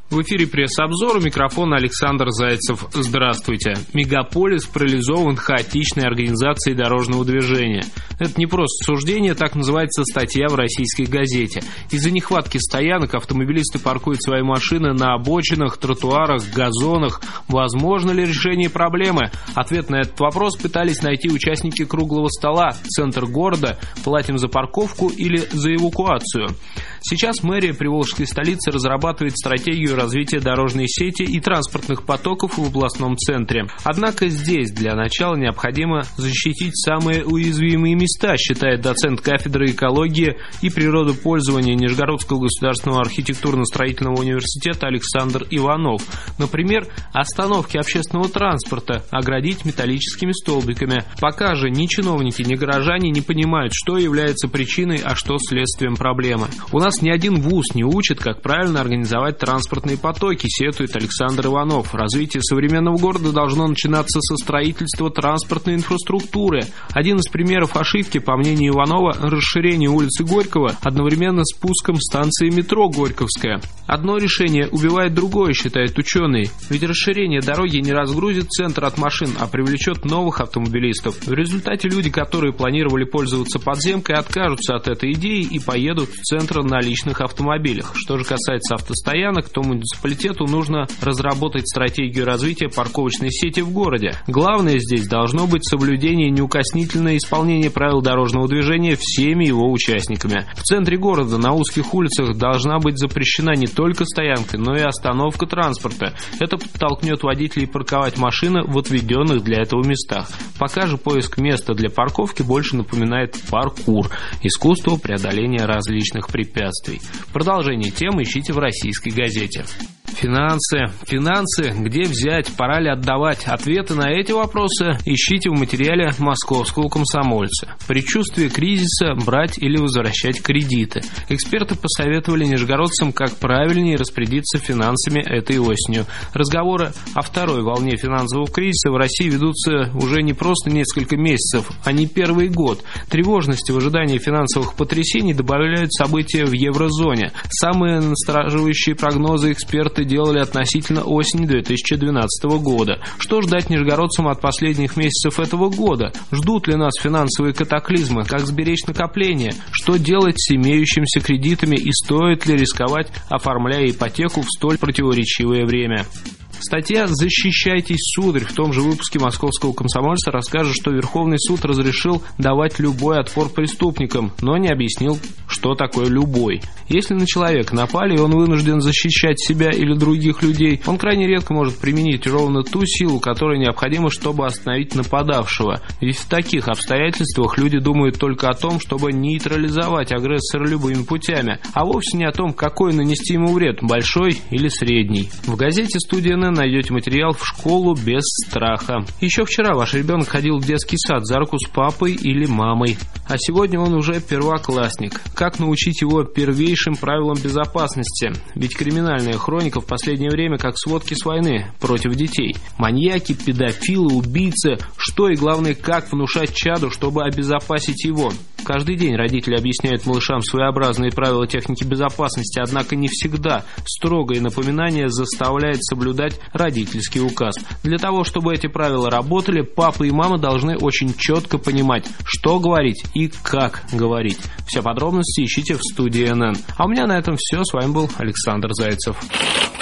В эфире пресс-обзор, у микрофона Александр Зайцев. Здравствуйте. Мегаполис парализован хаотичной организацией дорожного движения. Это не просто суждение, так называется статья в российской газете. Из-за нехватки стоянок автомобилисты паркуют свои машины на обочинах, тротуарах, газонах. Возможно ли решение проблемы? Ответ на этот вопрос пытались найти участники круглого стола. Центр города. Платим за парковку или за эвакуацию? Сейчас мэрия приволжской столицы разрабатывает стратегию развития дорожной сети и транспортных потоков в областном центре. Однако здесь для начала необходимо защитить самые уязвимые места, считает доцент кафедры экологии и природопользования Нижегородского государственного архитектурно-строительного университета Александр Иванов. Например, остановки общественного транспорта оградить металлическими столбиками. Пока же ни чиновники, ни горожане не понимают, что является причиной, а что следствием проблемы. У нас ни один вуз не учит, как правильно организовать транспортные потоки, сетует Александр Иванов. Развитие современного города должно начинаться со строительства транспортной инфраструктуры. Один из примеров ошибки, по мнению Иванова, расширение улицы Горького одновременно с пуском станции метро Горьковская. Одно решение убивает другое, считает ученый. Ведь расширение дороги не разгрузит центр от машин, а привлечет новых автомобилистов. В результате люди, которые планировали пользоваться подземкой, откажутся от этой идеи и поедут в центр на личных автомобилях. Что же касается автостоянок, то муниципалитету нужно разработать стратегию развития парковочной сети в городе. Главное здесь должно быть соблюдение и неукоснительное исполнение правил дорожного движения всеми его участниками. В центре города на узких улицах должна быть запрещена не только стоянка, но и остановка транспорта. Это подтолкнет водителей парковать машины в отведенных для этого местах. Пока же поиск места для парковки больше напоминает паркур – искусство преодоления различных препятствий. Продолжение темы ищите в российской газете. Финансы, где взять, пора ли отдавать? Ответы на эти вопросы ищите в материале московского комсомольца. Предчувствие кризиса, брать или возвращать кредиты. Эксперты посоветовали нижегородцам, как правильнее распорядиться финансами этой осенью. Разговоры о второй волне финансового кризиса в России ведутся уже не просто несколько месяцев, а не первый год. Тревожности в ожидании финансовых потрясений добавляют события в еврозоне. Самые настораживающие прогнозы эксперты делали относительно осени 2012 года. Что ждать нижегородцам от последних месяцев этого года? Ждут ли нас финансовые катаклизмы? Как сберечь накопления? Что делать с имеющимися кредитами и стоит ли рисковать, оформляя ипотеку в столь противоречивое время? Статья «Защищайтесь, сударь» в том же выпуске московского комсомольца расскажет, что Верховный суд разрешил давать любой отпор преступникам, но не объяснил, что такое «любой». Если на человека напали, и он вынужден защищать себя или других людей, он крайне редко может применить ровно ту силу, которая необходима, чтобы остановить нападавшего. Ведь в таких обстоятельствах люди думают только о том, чтобы нейтрализовать агрессора любыми путями, а вовсе не о том, какой нанести ему вред, большой или средний. В газете «Студия НН» найдете материал «В школу без страха». Еще вчера ваш ребенок ходил в детский сад за руку с папой или мамой, а сегодня он уже первоклассник. Как научить его первейшим правилам безопасности? Ведь криминальная хроника в последнее время как сводки с войны против детей. Маньяки, педофилы, убийцы. Что и главное, как внушать чаду, чтобы обезопасить его? Каждый день родители объясняют малышам своеобразные правила техники безопасности, однако не всегда строгое напоминание заставляет соблюдать родительский указ. Для того, чтобы эти правила работали, папа и мама должны очень четко понимать, что говорить и как говорить. Все подробности ищите в студии НН. А у меня на этом все. С вами был Александр Зайцев.